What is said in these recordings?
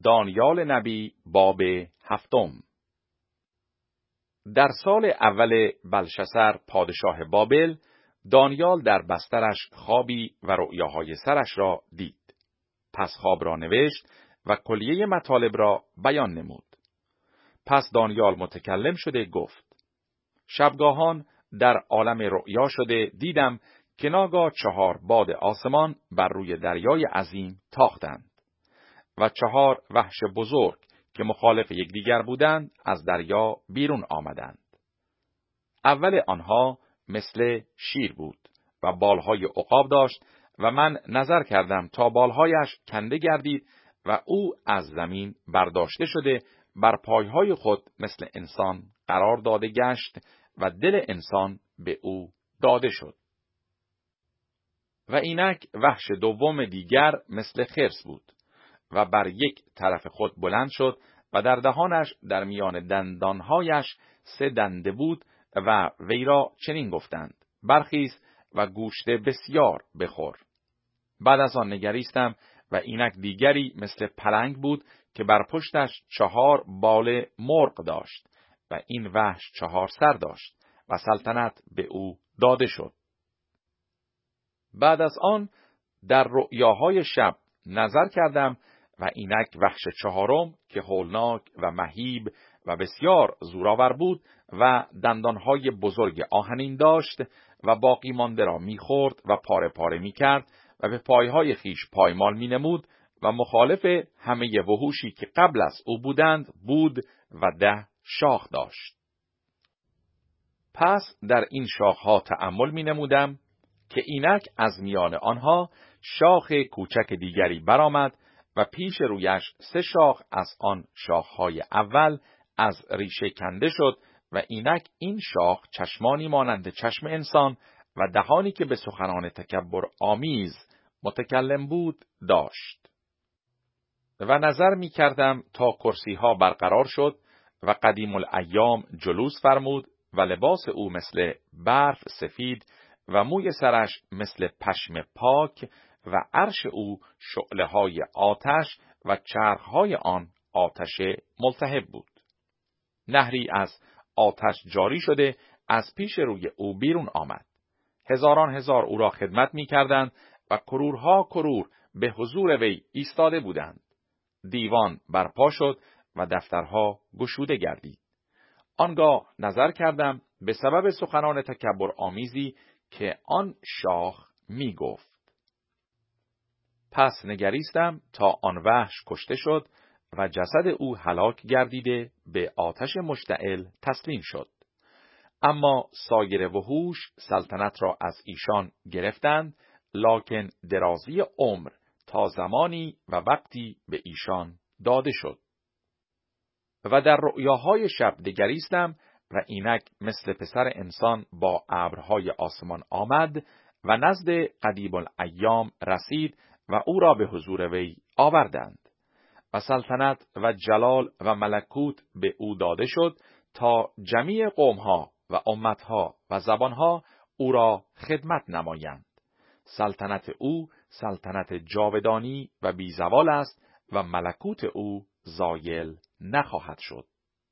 دانیال نبی باب 7. در سال اول بلشسر پادشاه بابل، دانیال در بسترش خوابی و رؤیاهای سرش را دید. پس خواب را نوشت و کلیه مطالب را بیان نمود. پس دانیال متکلم شده گفت: شبگاهان در عالم رؤیا شده دیدم که ناگاه 4 باد آسمان بر روی دریای عظیم تاختند و 4 وحش بزرگ که مخالف یکدیگر بودند از دریا بیرون آمدند. اول آنها مثل شیر بود و بالهای عقاب داشت و من نظر کردم تا بالهایش کنده گردید و او از زمین برداشته شده بر پایهای خود مثل انسان قرار داده گشت و دل انسان به او داده شد. و اینک وحش دوم دیگر مثل خرس بود و بر یک طرف خود بلند شد و در دهانش در میان دندانهایش 3 دنده بود و وی را چنین گفتند: برخیز و گوشت بسیار بخور. بعد از آن نگریستم و اینک دیگری مثل پلنگ بود که بر پشتش 4 بال مرغ داشت و این وحش 4 سر داشت و سلطنت به او داده شد. بعد از آن در رؤیاهای شب نظر کردم و اینک وحش 4م که هولناک و مهیب و بسیار زورآور بود و دندانهای بزرگ آهنین داشت و باقی مانده را میخورد و پاره پاره میکرد و به پایهای خیش پایمال مینمود و مخالف همه وحوشی که قبل از او بودند بود و 10 شاخ داشت. پس در این شاخها تأمل مینمودم که اینک از میان آنها شاخ کوچک دیگری برآمد و پیش رویش 3 شاخ از آن شاخهای اول از ریشه کنده شد و اینک این شاخ چشمانی مانند چشم انسان و دهانی که به سخنان تکبر آمیز متکلم بود داشت. و نظر می کردم تا کرسیها برقرار شد و قدیم الایام جلوس فرمود و لباس او مثل برف سفید و موی سرش مثل پشم پاک و عرش او شعله‌های آتش و چرخ‌های آن آتش ملتهب بود. نهری از آتش جاری شده از پیش روی او بیرون آمد. هزاران هزار او را خدمت می‌کردند و کرورها کرور به حضور وی ایستاده بودند. دیوان برپا شد و دفترها گشوده گردید. آنگاه نظر کردم به سبب سخنان تکبر آمیزی که آن شاخ می گفت. پس نگریستم تا آن وحش کشته شد و جسد او هلاک گردیده به آتش مشتعل تسلیم شد. اما سایر وحوش سلطنت را از ایشان گرفتند، لکن درازی عمر تا زمانی و وقتی به ایشان داده شد. و در رؤیاهای شب نگریستم و اینک مثل پسر انسان با ابرهای آسمان آمد و نزد قدیم الایام رسید و او را به حضور وی آوردند و سلطنت و جلال و ملکوت به او داده شد تا جمیع قومها و امتها و زبانها او را خدمت نمایند. سلطنت او سلطنت جاودانی و بیزوال است و ملکوت او زایل نخواهد شد.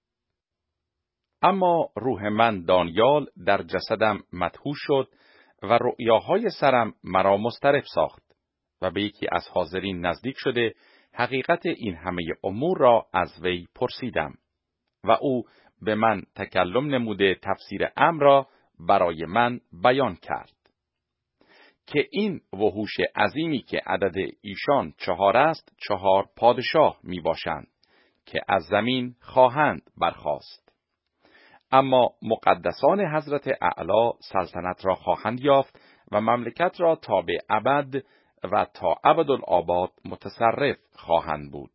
اما روح من دانیال در جسدم مدهوش شد و رؤیاهای سرم مرا مضطرب ساخت و به یکی از حاضرین نزدیک شده حقیقت این همه امور را از وی پرسیدم و او به من تکلم نموده تفسیر امر را برای من بیان کرد که این وحوش عظیمی که عدد ایشان 4 است 4 پادشاه می باشند که از زمین خواهند برخاست. اما مقدسان حضرت اعلی سلطنت را خواهند یافت و مملکت را تا به ابد و تا ابدالآباد متصرف خواهند بود.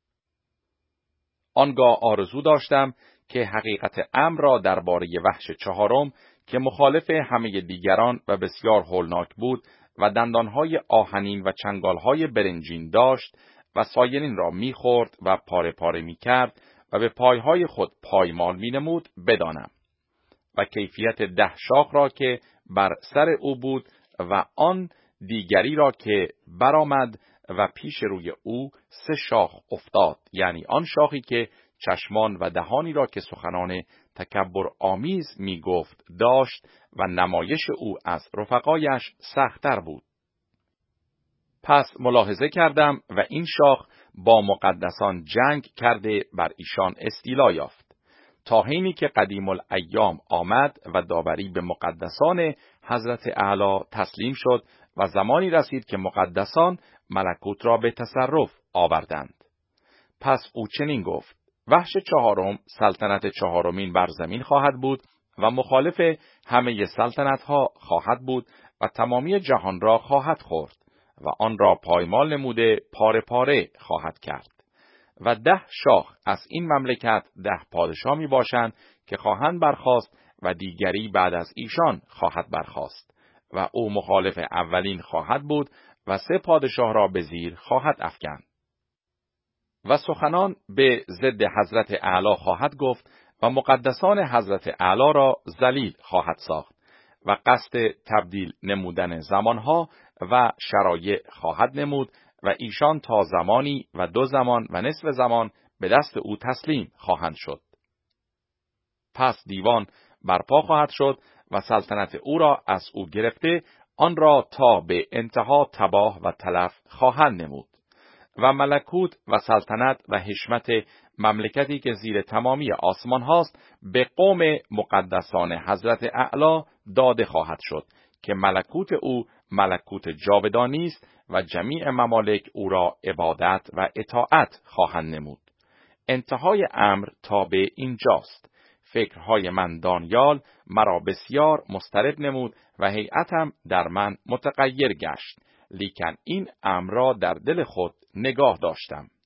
آنگاه آرزو داشتم که حقیقت امر را درباره وحش 4م که مخالف همه دیگران و بسیار هولناک بود و دندانهای آهنین و چنگالهای برنجین داشت و سایرین را میخورد و پاره پاره میکرد و به پایهای خود پایمال مینمود بدانم و کیفیت 10 شاخ را که بر سر او بود و آن دیگری را که برآمد و پیش روی او 3 شاخ افتاد، یعنی آن شاخی که چشمان و دهانی را که سخنان تکبر آمیز می گفت داشت و نمایش او از رفقایش سخت‌تر بود. پس ملاحظه کردم و این شاخ با مقدسان جنگ کرده بر ایشان استیلا یافت، تا حینی که قدیم الایام آمد و داوری به مقدسان حضرت اعلی تسلیم شد و زمانی رسید که مقدسان ملکوت را به تصرف آوردند. پس او چنین گفت: وحش 4 سلطنت 4 بر زمین خواهد بود و مخالف همه سلطنت ها خواهد بود و تمامی جهان را خواهد خورد و آن را پایمال نموده پاره پاره خواهد کرد. و 10 شاخ از این مملکت 10 پادشاه می باشند که خواهند برخاست و دیگری بعد از ایشان خواهد برخاست و او مخالف اولین خواهد بود و 3 پادشاه را به زیر خواهد افکند. و سخنان به ضد حضرت اعلی خواهد گفت و مقدسان حضرت اعلی را ذلیل خواهد ساخت و قصد تبدیل نمودن زمانها و شرایع خواهد نمود و ایشان تا زمانی و 2 زمان و نصف زمان به دست او تسلیم خواهند شد. پس دیوان برپا خواهد شد و سلطنت او را از او گرفته آن را تا به انتها تباه و تلف خواهند نمود و ملکوت و سلطنت و حشمت مملکتی که زیر تمامی آسمان هاست به قوم مقدسان حضرت اعلی داده خواهد شد که ملکوت او ملکوت جاودانی است و جمیع ممالک او را عبادت و اطاعت خواهند نمود. انتهای امر تا به اینجاست. فکرهای من دانیال مرا بسیار مضطرب نمود و هیئتم در من متغیر گشت، لیکن این امر را در دل خود نگاه داشتم.